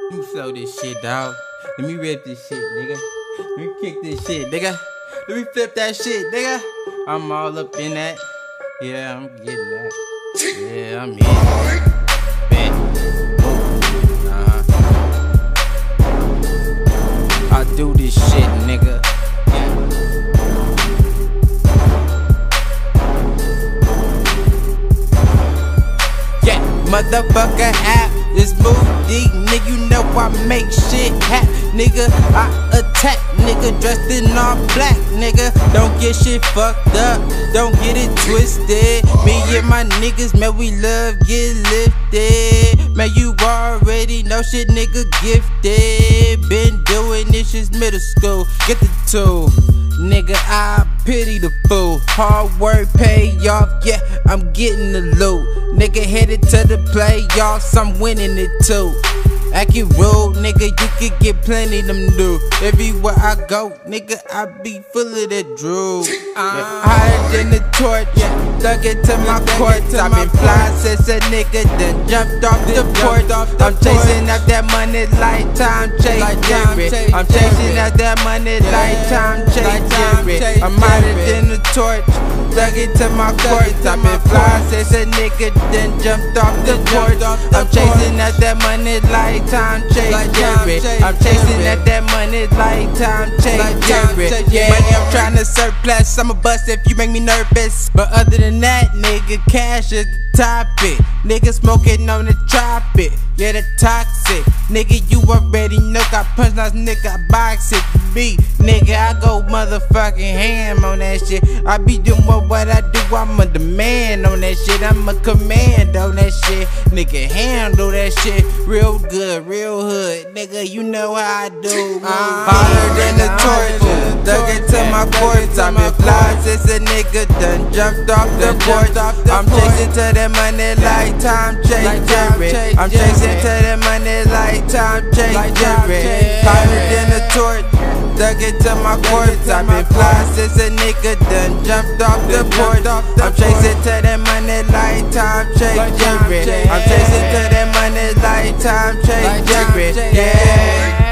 You slow this shit, dog. Let me rip this shit, nigga. Let me kick this shit, nigga. Let me flip that shit, nigga. I'm all up in that. Yeah, I'm getting that. Yeah, I'm in it. Bet. I do this shit, nigga. Yeah, motherfucker app. This Moody, nigga, you know I make shit happen, nigga. I attack, nigga, dressed in all black, nigga. Don't get shit fucked up, don't get it twisted. Me and my niggas, man, we love get lifted. Man, you already know shit, nigga, gifted. Been doing this since middle school, get the tool. Nigga, I pity the fool. Hard work pay off, yeah, I'm getting the loot. Nigga, headed to the playoffs, I'm winning it too. Acting rude, nigga, you could get plenty them do. Everywhere I go, nigga, I be full of that drool. Higher than the torch, stuck it to my courts. I been flying since a nigga done jumped off the porch. I'm chasing up that money like time Chase Jerry. I'm chasing up that money like time Chase Jerry. I'm higher than the torch, stuck it to my courts. I been flying since a nigga done jumped off the porch. I'm chasing up that money like time Chase Jerry. I'm chasing at that money like time Chase Jerry. Yeah, money I'm trying to surplus. I'ma bust if you make me nervous. But other than that, nigga, cash is the topic. Nigga smoking on the tropic. Yeah, the toxic. Nigga, you already know. Got punchlines, nigga, I box it. Me, nigga, I go motherfucking ham on that shit. I be doing what I do. I'm a demand on that shit. I'm a command on that shit. Nigga, handle that shit real good, real hood. Nigga, you know how I do. Harder than the torch, dug into my courts. I been flying since a nigga done jumped off the porch. I'm chasing to that money like time Chase Jerry. I'm chasing to that money like time Chase Jerry. Harder than the torch, dug into my courts. I been flying since a nigga done jumped off the porch. I'm chasing to that money like time Chase Jerry. I'm chasing to that money like time Chase Jerry. Yeah.